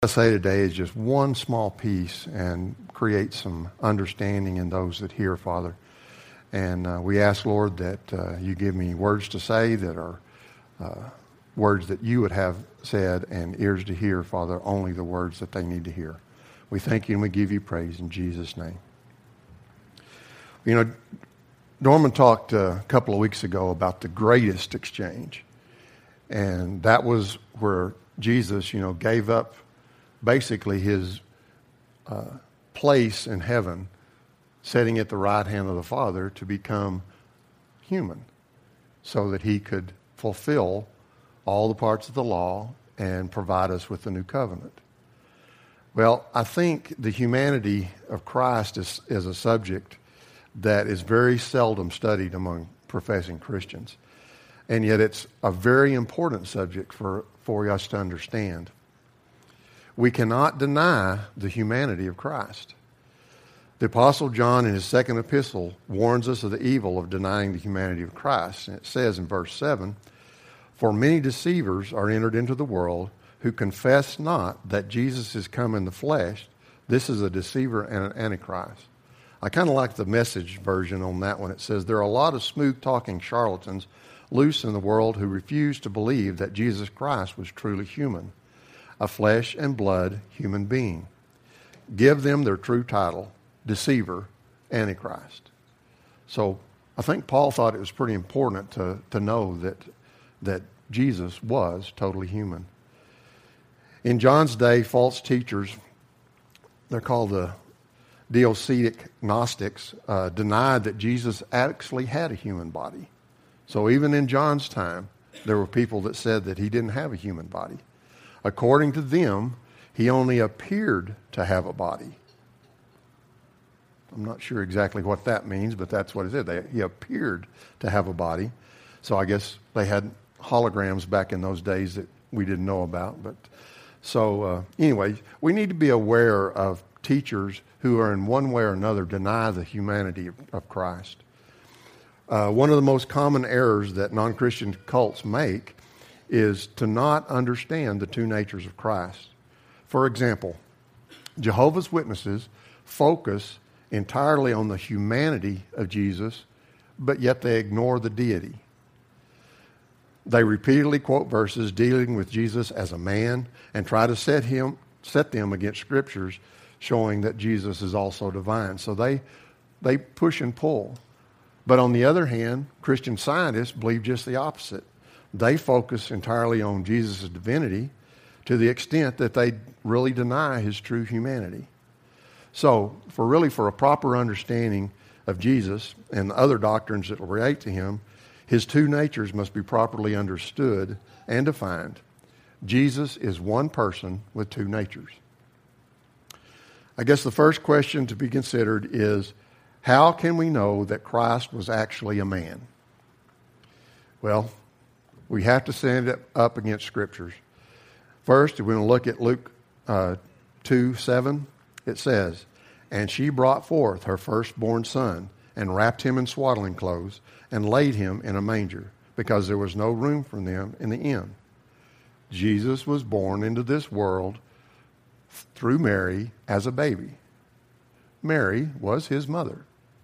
I say today is just one small piece and create some understanding in those that hear, Father. And we ask, Lord, that you give me words to say that are words that you would have said and ears to hear, Father, only the words that they need to hear. We thank you and we give you praise in Jesus' name. You know, Norman talked a couple of weeks ago about the greatest exchange. And that was where Jesus, gave up basically his place in heaven, sitting at the right hand of the Father to become human so that he could fulfill all the parts of the law and provide us with the new covenant. Well, I think the humanity of Christ is a subject that is very seldom studied among professing Christians. And yet it's a very important subject for us to understand. We cannot deny the humanity of Christ. The Apostle John in his second epistle warns us of the evil of denying the humanity of Christ. And it says in verse 7, "For many deceivers are entered into the world who confess not that Jesus is come in the flesh. This is a deceiver and an antichrist." I kind of like the Message version on that one. It says, "There are a lot of smooth-talking charlatans loose in the world who refuse to believe that Jesus Christ was truly human, a flesh and blood human being. Give them their true title, deceiver, antichrist." So I think Paul thought it was pretty important to know that Jesus was totally human. In John's day, false teachers, they're called the Docetic Gnostics, denied that Jesus actually had a human body. So even in John's time, there were people that said that he didn't have a human body. According to them, he only appeared to have a body. I'm not sure exactly what that means, but that's what it said. He appeared to have a body. So I guess they had holograms back in those days that we didn't know about. But so anyway, we need to be aware of teachers who are in one way or another deny the humanity of Christ. One of the most common errors that non-Christian cults make is to not understand the two natures of Christ. For example, Jehovah's Witnesses focus entirely on the humanity of Jesus, but yet they ignore the deity. They repeatedly quote verses dealing with Jesus as a man and try to set them against scriptures showing that Jesus is also divine. So they push and pull. But on the other hand, Christian scientists believe just the opposite. They focus entirely on Jesus' divinity to the extent that they really deny his true humanity. So for a proper understanding of Jesus and the other doctrines that relate to him, his two natures must be properly understood and defined. Jesus is one person with two natures. I guess the first question to be considered is, how can we know that Christ was actually a man? Well, we have to stand it up against scriptures. First, we're going to look at Luke 2:7. It says, "And she brought forth her firstborn son, and wrapped him in swaddling clothes, and laid him in a manger, because there was no room for them in the inn." Jesus was born into this world through Mary as a baby. Mary was his mother.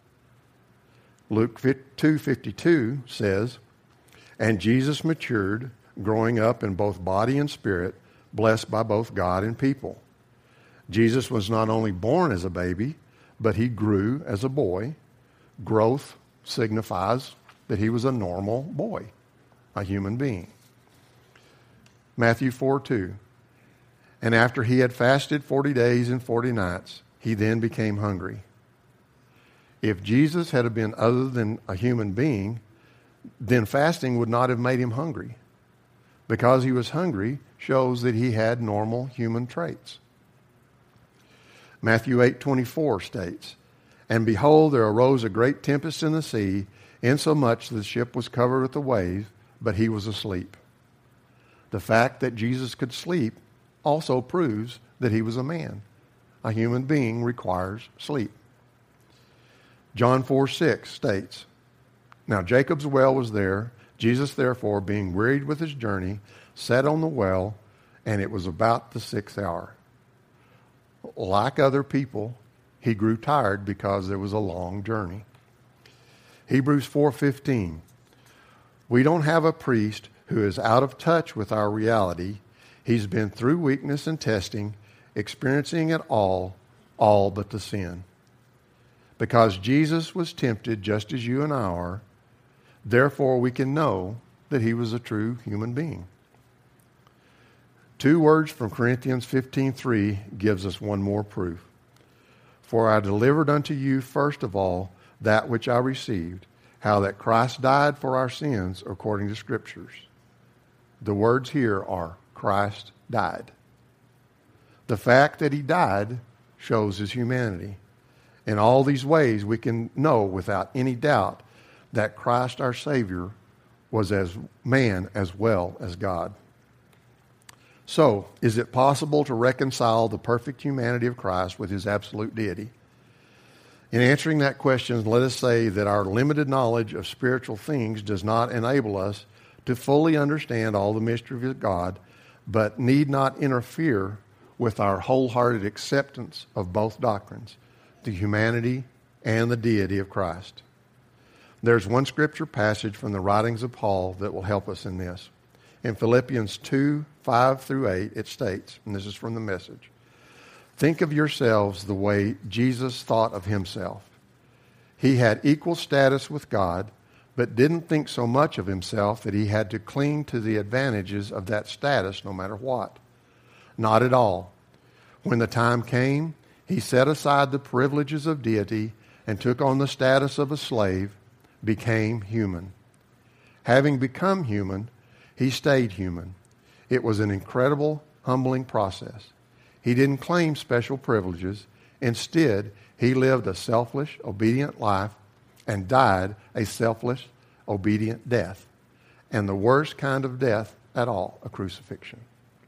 Luke 2:52 says, "And Jesus matured, growing up in both body and spirit, blessed by both God and people." Jesus was not only born as a baby, but he grew as a boy. Growth signifies that he was a normal boy, a human being. Matthew 4:2, "And after he had fasted 40 days and 40 nights, he then became hungry." If Jesus had been other than a human being, then fasting would not have made him hungry. Because he was hungry shows that he had normal human traits. Matthew 8:24 states, "And behold, there arose a great tempest in the sea, insomuch that the ship was covered with the waves, but he was asleep." The fact that Jesus could sleep also proves that he was a man. A human being requires sleep. John 4:6 states, "Now Jacob's well was there. Jesus, therefore, being wearied with his journey, sat on the well, and it was about the 6th hour." like other people, he grew tired because there was a long journey. Hebrews 4:15. We don't have a priest who is out of touch with our reality. He's been through weakness and testing, experiencing it all but the sin. Because Jesus was tempted just as you and I are, therefore we can know that he was a true human being. 2 words from Corinthians 15:3 gives us one more proof. For I delivered unto you first of all that which I received, how that Christ died for our sins according to Scriptures. The words here are Christ died. The fact that he died shows his humanity. In all these ways we can know without any doubt that Christ our Savior was as man as well as God. So, is it possible to reconcile the perfect humanity of Christ with his absolute deity? In answering that question, let us say that our limited knowledge of spiritual things does not enable us to fully understand all the mystery of God, but need not interfere with our wholehearted acceptance of both doctrines, the humanity and the deity of Christ. There's one scripture passage from the writings of Paul that will help us in this. In Philippians 2:5-8, it states, and this is from the Message, think of yourselves the way Jesus thought of himself. He had equal status with God, but didn't think so much of himself that he had to cling to the advantages of that status no matter what. Not at all. When the time came, he set aside the privileges of deity and took on the status of a slave, became human. Having become human, he stayed human. It was an incredible, humbling process. He didn't claim special privileges. Instead, he lived a selfless, obedient life and died a selfless, obedient death. And the worst kind of death at all, a crucifixion.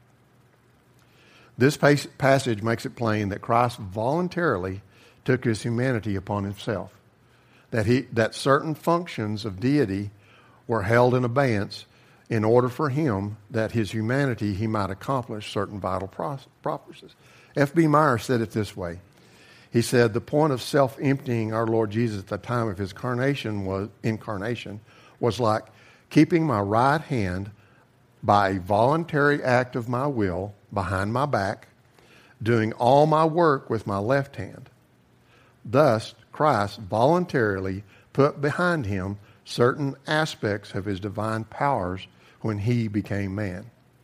This passage makes it plain that Christ voluntarily took his humanity upon himself. That certain functions of deity were held in abeyance in order for him, that his humanity, he might accomplish certain vital purposes. F.B. Meyer said it this way. He said, the point of self-emptying our Lord Jesus at the time of his incarnation was like keeping my right hand by a voluntary act of my will behind my back, doing all my work with my left hand. Thus, Christ voluntarily put behind him certain aspects of his divine powers when he became man.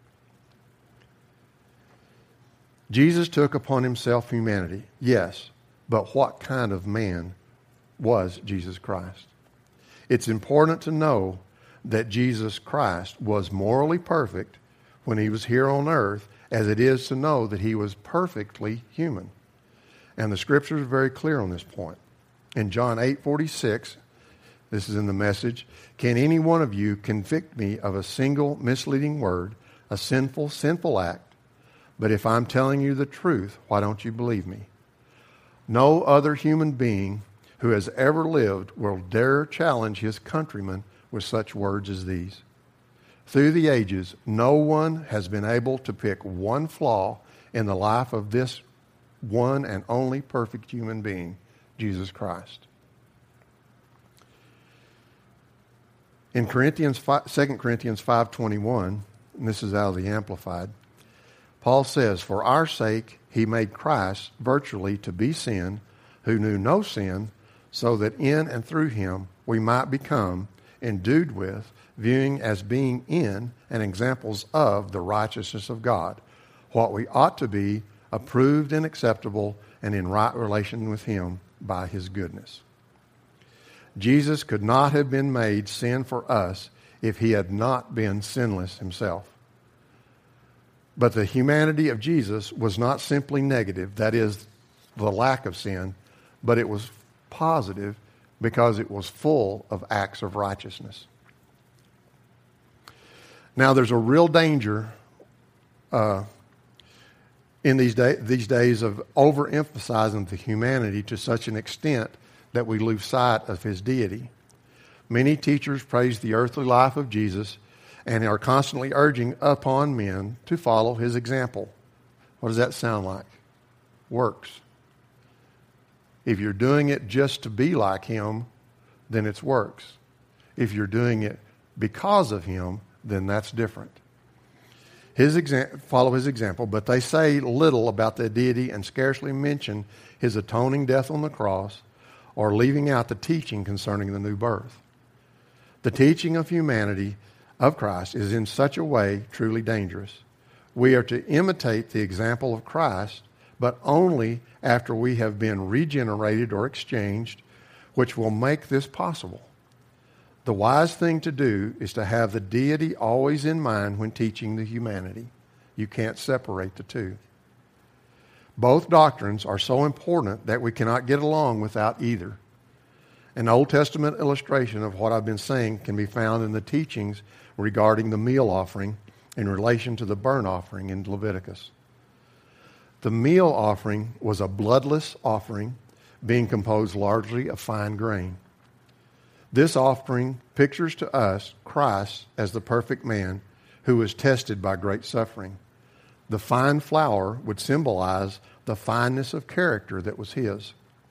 Jesus took upon himself humanity, yes, but what kind of man was Jesus Christ? It's important to know that Jesus Christ was morally perfect when he was here on earth, as it is to know that he was perfectly human. And the Scriptures are very clear on this point. In John 8:46, this is in the Message, can any one of you convict me of a single misleading word, a sinful act? But if I'm telling you the truth, why don't you believe me? No other human being who has ever lived will dare challenge his countrymen with such words as these. Through the ages, no one has been able to pick one flaw in the life of this one and only perfect human being, Jesus Christ. In 2 Corinthians 5:21, and this is out of the Amplified, Paul says, for our sake he made Christ virtually to be sin, who knew no sin, so that in and through him we might become endued with, viewing as being in and examples of the righteousness of God, what we ought to be, approved and acceptable and in right relation with him by his goodness. Jesus could not have been made sin for us if he had not been sinless himself. But the humanity of Jesus was not simply negative, that is, the lack of sin, but it was positive because it was full of acts of righteousness. Now, there's a real danger in these days of overemphasizing the humanity to such an extent that we lose sight of his deity. Many teachers praise the earthly life of Jesus and are constantly urging upon men to follow his example. What does that sound like? works. If you're doing it just to be like him, then it's works. If you're doing it because of him, then that's different. Follow his example, but they say little about the deity and scarcely mention his atoning death on the cross or leaving out the teaching concerning the new birth. The teaching of humanity of Christ is in such a way truly dangerous. We are to imitate the example of Christ, but only after we have been regenerated or exchanged, which will make this possible. The wise thing to do is to have the deity always in mind when teaching the humanity. You can't separate the two. Both doctrines are so important that we cannot get along without either. An Old Testament illustration of what I've been saying can be found in the teachings regarding the meal offering in relation to the burnt offering in Leviticus. The meal offering was a bloodless offering being composed largely of fine grain. This offering pictures to us Christ as the perfect man who was tested by great suffering. The fine flour would symbolize the fineness of character that was his.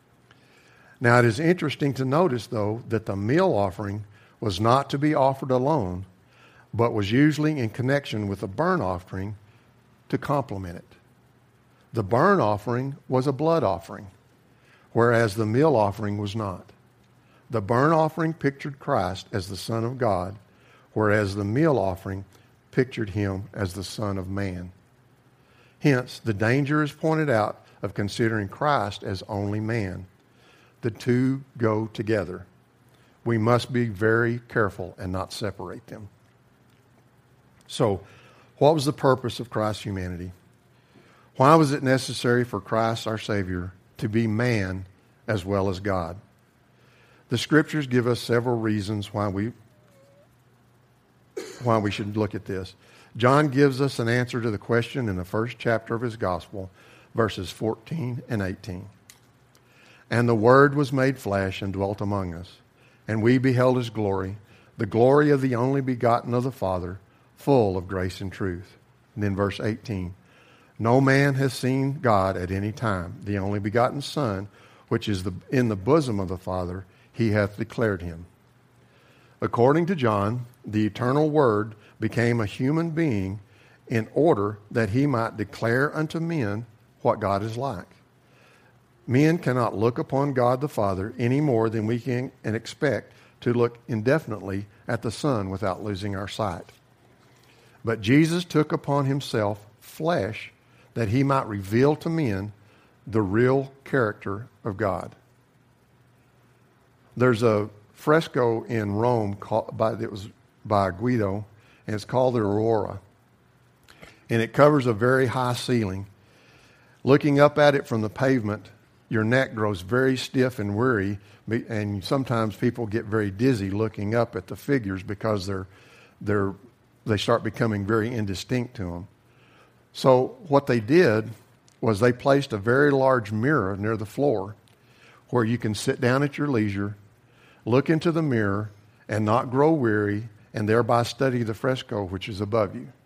Now it is interesting to notice, though, that the meal offering was not to be offered alone, but was usually in connection with a burnt offering to complement it. The burnt offering was a blood offering, whereas the meal offering was not. The burnt offering pictured Christ as the Son of God, whereas the meal offering pictured him as the Son of Man. Hence, the danger is pointed out of considering Christ as only man. The two go together. We must be very careful and not separate them. So, what was the purpose of Christ's humanity? Why was it necessary for Christ, our Savior, to be man as well as God? The Scriptures give us several reasons why we should look at this. John gives us an answer to the question in the first chapter of his Gospel, verses 14 and 18. And the Word was made flesh and dwelt among us, and we beheld his glory, the glory of the only begotten of the Father, full of grace and truth. And then verse 18. No man has seen God at any time. The only begotten Son, which is in the bosom of the Father, he hath declared him. According to John, the eternal Word became a human being in order that he might declare unto men what God is like. Men cannot look upon God the Father any more than we can and expect to look indefinitely at the Son without losing our sight. But Jesus took upon himself flesh that he might reveal to men the real character of God. There's a fresco in Rome that was by Guido, and it's called the Aurora. And it covers a very high ceiling. Looking up at it from the pavement, your neck grows very stiff and weary, and sometimes people get very dizzy looking up at the figures because they start becoming very indistinct to them. So what they did was they placed a very large mirror near the floor where you can sit down at your leisure, look into the mirror, and not grow weary, and thereby study the fresco which is above you.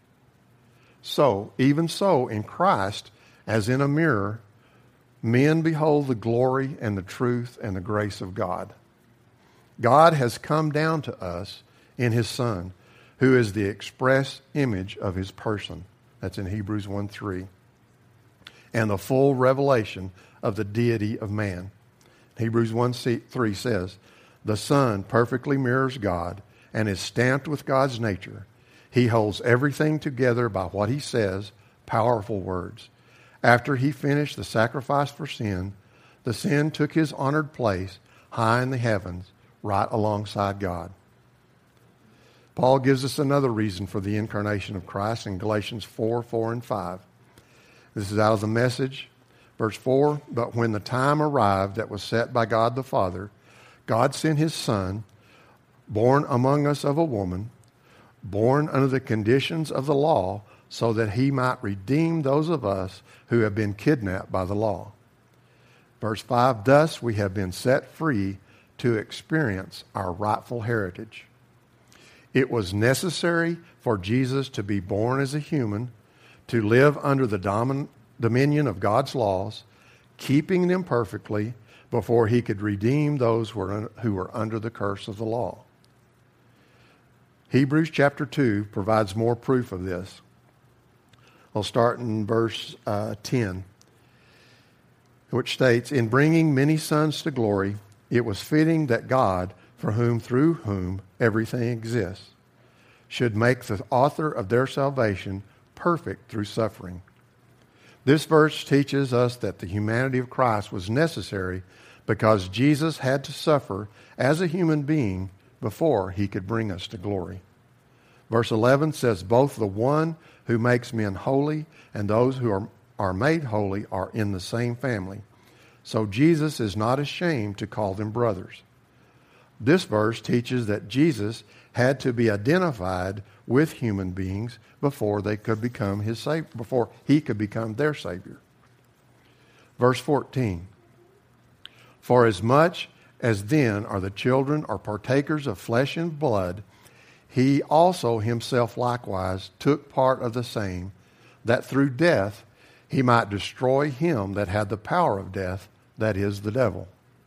So, even so, in Christ, as in a mirror, men behold the glory and the truth and the grace of God. God has come down to us in his Son, who is the express image of his person. That's in Hebrews 1:3. And the full revelation of the deity of man. Hebrews 1:3 says, the Son perfectly mirrors God and is stamped with God's nature. He holds everything together by what he says, powerful words. After he finished the sacrifice for sin, the sin took his honored place high in the heavens, right alongside God. Paul gives us another reason for the incarnation of Christ in Galatians 4 and 5. This is out of the Message. Verse 4, but when the time arrived that was set by God the Father, God sent his Son, born among us of a woman, born under the conditions of the law, so that he might redeem those of us who have been kidnapped by the law. Verse 5, thus we have been set free to experience our rightful heritage. It was necessary for Jesus to be born as a human, to live under the dominion of God's laws, keeping them perfectly before he could redeem those who were under the curse of the law. Hebrews chapter 2 provides more proof of this. I'll start in verse 10, which states, "In bringing many sons to glory, it was fitting that God, through whom everything exists, should make the author of their salvation perfect through suffering." This verse teaches us that the humanity of Christ was necessary because Jesus had to suffer as a human being before he could bring us to glory. Verse 11 says, "Both the one who makes men holy and those who are made holy are in the same family. So Jesus is not ashamed to call them brothers." This verse teaches that Jesus had to be identified with human beings before they could become his Savior, before he could become their Savior. Verse 14, "For as much as then are the children or partakers of flesh and blood, he also himself likewise took part of the same, that through death he might destroy him that had the power of death, that is, the devil."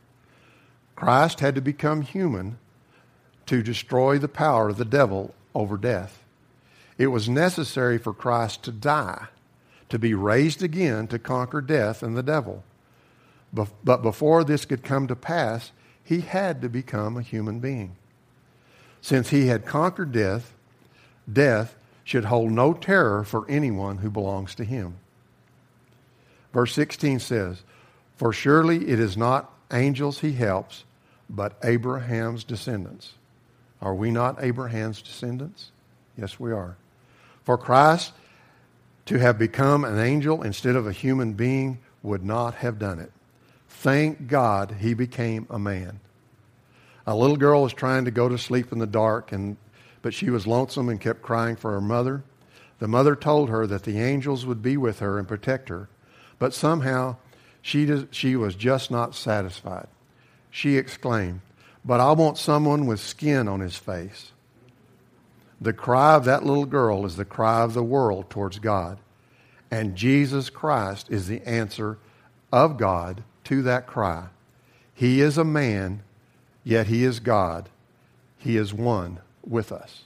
Christ had to become human to destroy the power of the devil over death. It was necessary for Christ to die, to be raised again to conquer death and the devil. But before this could come to pass, he had to become a human being. Since he had conquered death, death should hold no terror for anyone who belongs to him. Verse 16 says, "For surely it is not angels he helps, but Abraham's descendants." Are we not Abraham's descendants? Yes, we are. For Christ to have become an angel instead of a human being would not have done it. Thank God he became a man. A little girl was trying to go to sleep in the dark, but she was lonesome and kept crying for her mother. The mother told her that the angels would be with her and protect her, but somehow she was just not satisfied. She exclaimed, "But I want someone with skin on his face." The cry of that little girl is the cry of the world towards God, and Jesus Christ is the answer of God to that cry. He is a man, yet he is God. He is one with us.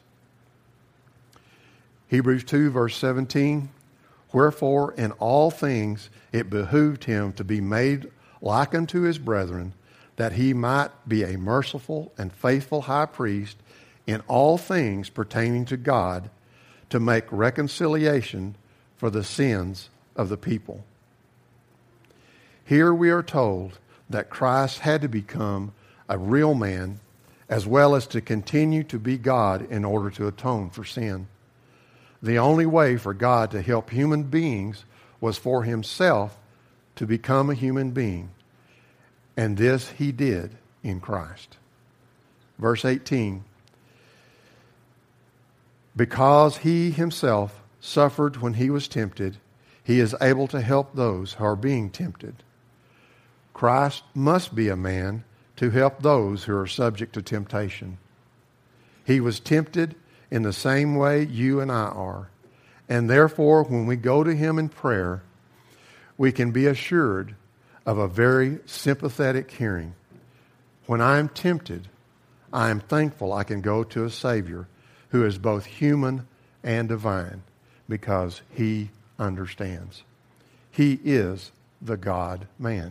Hebrews 2 verse 17, "Wherefore in all things it behooved him to be made like unto his brethren, that he might be a merciful and faithful high priest in all things pertaining to God, to make reconciliation for the sins of the people." Here we are told that Christ had to become a real man as well as to continue to be God in order to atone for sin. The only way for God to help human beings was for himself to become a human being. And this he did in Christ. Verse 18, "Because he himself suffered when he was tempted, he is able to help those who are being tempted." Christ must be a man to help those who are subject to temptation. He was tempted in the same way you and I are. And therefore, when we go to him in prayer, we can be assured of a very sympathetic hearing. When I am tempted, I am thankful I can go to a Savior who is both human and divine, because he understands. He is the God-man.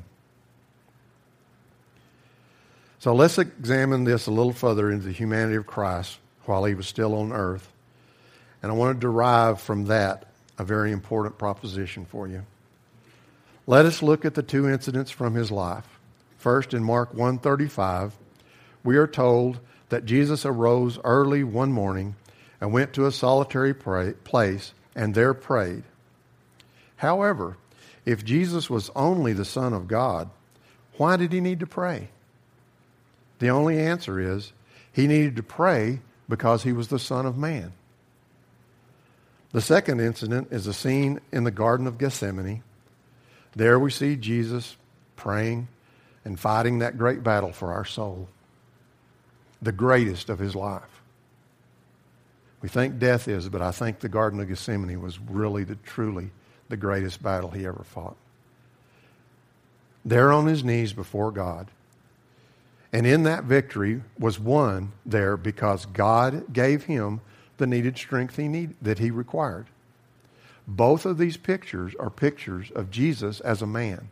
So let's examine this a little further into the humanity of Christ while he was still on earth. And I want to derive from that a very important proposition for you. Let us look at the two incidents from his life. First, in Mark 1:35, we are told that Jesus arose early one morning and went to a solitary place and there prayed. However, if Jesus was only the Son of God, why did he need to pray? The only answer is he needed to pray because he was the Son of Man. The second incident is a scene in the Garden of Gethsemane. There we see Jesus praying and fighting that great battle for our soul, the greatest of his life. We think death is, but I think the Garden of Gethsemane was really truly the greatest battle he ever fought. there on his knees before God. And in that victory was won there because God gave him the needed strength that he required. Both of these pictures are pictures of Jesus as a man.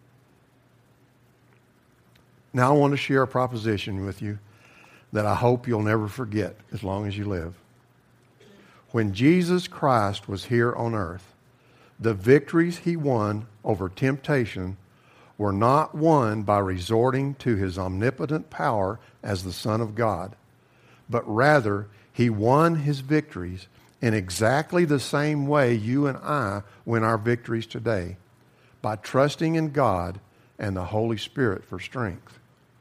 Now I want to share a proposition with you that I hope you'll never forget as long as you live. When Jesus Christ was here on earth, the victories he won over temptation were not won by resorting to his omnipotent power as the Son of God, but rather he won his victories in exactly the same way you and I win our victories today, by trusting in God and the Holy Spirit for strength.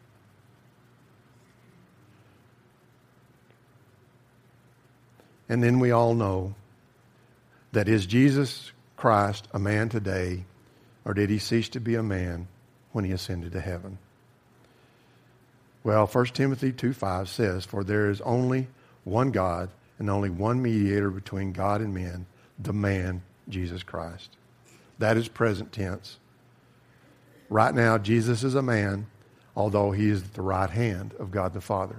And then we all know that is Jesus Christ a man today, or did he cease to be a man when he ascended to heaven? Well, 1 Timothy 2:5 says, "For there is only one God and only one mediator between God and men, the man, Jesus Christ." That is present tense. Right now, Jesus is a man, although he is at the right hand of God the Father.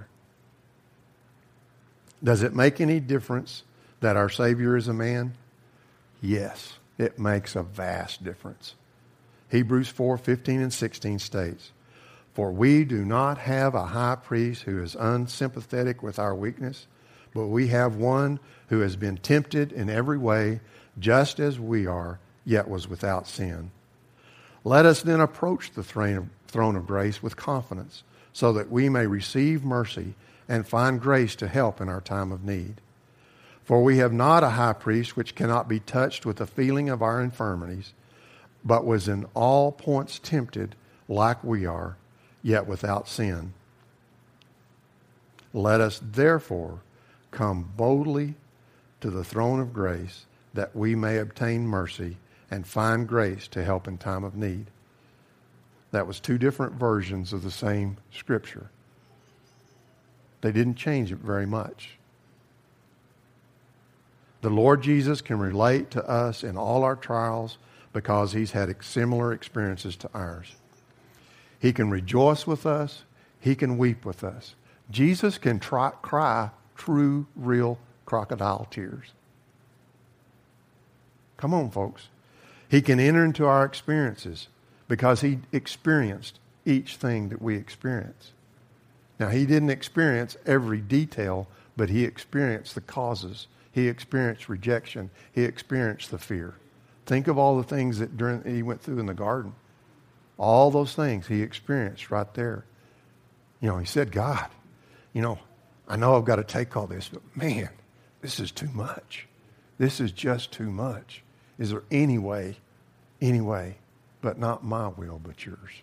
Does it make any difference that our Savior is a man? Yes, it makes a vast difference. Hebrews 4:15 and 16 states, "For we do not have a high priest who is unsympathetic with our weakness, but we have one who has been tempted in every way, just as we are, yet was without sin. Let us then approach the throne of grace with confidence, so that we may receive mercy and find grace to help in our time of need. For we have not a high priest which cannot be touched with the feeling of our infirmities, but was in all points tempted like we are, yet without sin. Let us therefore come boldly to the throne of grace, that we may obtain mercy and find grace to help in time of need." That was two different versions of the same scripture. They didn't change it very much. The Lord Jesus can relate to us in all our trials because he's had similar experiences to ours. He can rejoice with us. He can weep with us. Jesus can cry true, real crocodile tears. Come on, folks. He can enter into our experiences because he experienced each thing that we experience. Now, he didn't experience every detail, but he experienced the causes. He experienced rejection. He experienced the fear. Think of all the things that he went through in the garden. All those things he experienced right there. You know, he said, "God, I know I've got to take all this, but man, this is too much. This is just too much. Is there any way, but not my will, but yours?"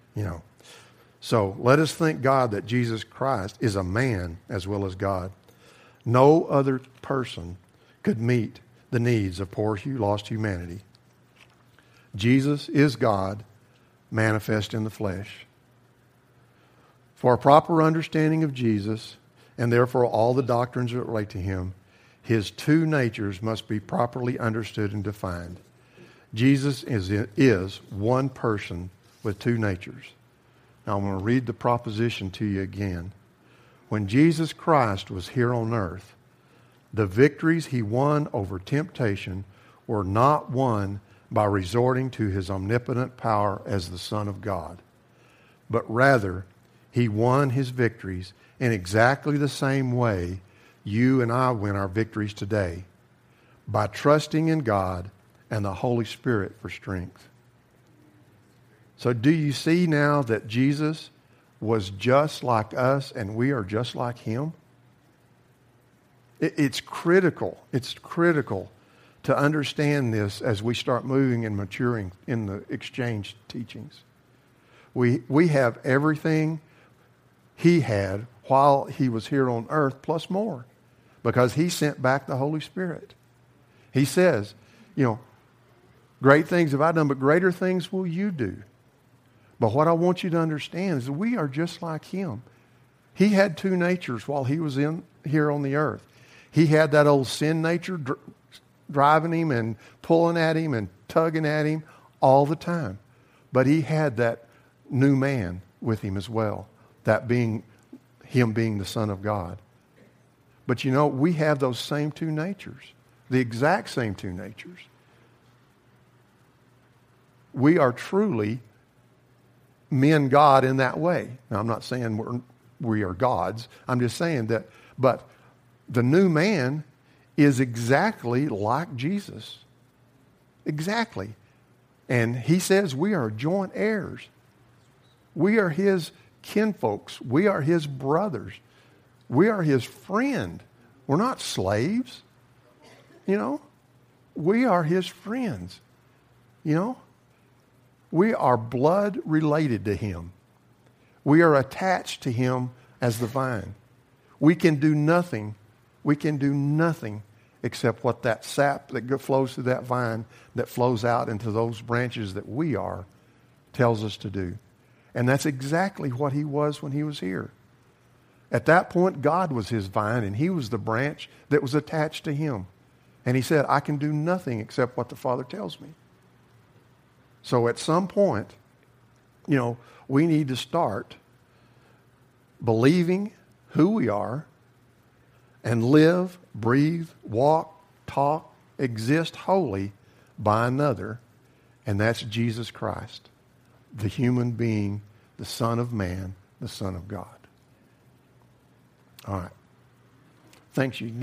So let us thank God that Jesus Christ is a man as well as God. No other person could meet the needs of poor, lost humanity. Jesus is God manifest in the flesh. For a proper understanding of Jesus, and therefore all the doctrines that relate to him, his two natures must be properly understood and defined. Jesus is one person with two natures. Now I'm going to read the proposition to you again. When Jesus Christ was here on earth, the victories he won over temptation were not won by resorting to his omnipotent power as the Son of God, but rather he won his victories in exactly the same way you and I win our victories today, by trusting in God and the Holy Spirit for strength. So do you see now that Jesus was just like us and we are just like him? It's critical. It's critical to understand this as we start moving and maturing in the exchange teachings. We have everything he had while he was here on earth, plus more, because he sent back the Holy Spirit. He says, great things have I done, but greater things will you do. But what I want you to understand is that we are just like him. He had two natures while he was here on the earth. He had that old sin nature driving him and pulling at him and tugging at him all the time. But he had that new man with him as well, that being him being the Son of God. But you know, we have those same two natures, the exact same two natures. We are truly men God in that way. Now, I'm not saying we are gods. I'm just saying that, but the new man is exactly like Jesus. Exactly. And he says we are joint heirs. We are his kinfolks. We are his brothers. We are his friend. We're not slaves. You know, we are his friends. You know, we are blood related to him. We are attached to him as the vine. We can do nothing. We can do nothing except what that sap that flows through that vine, that flows out into those branches that we are, tells us to do. And that's exactly what he was when he was here. At that point, God was his vine, and he was the branch that was attached to him. And he said, I can do nothing except what the Father tells me. So at some point, you know, we need to start believing who we are and live, breathe, walk, talk, exist wholly by another, and that's Jesus Christ, the human being, the Son of Man, the Son of God. All right. Thanks you.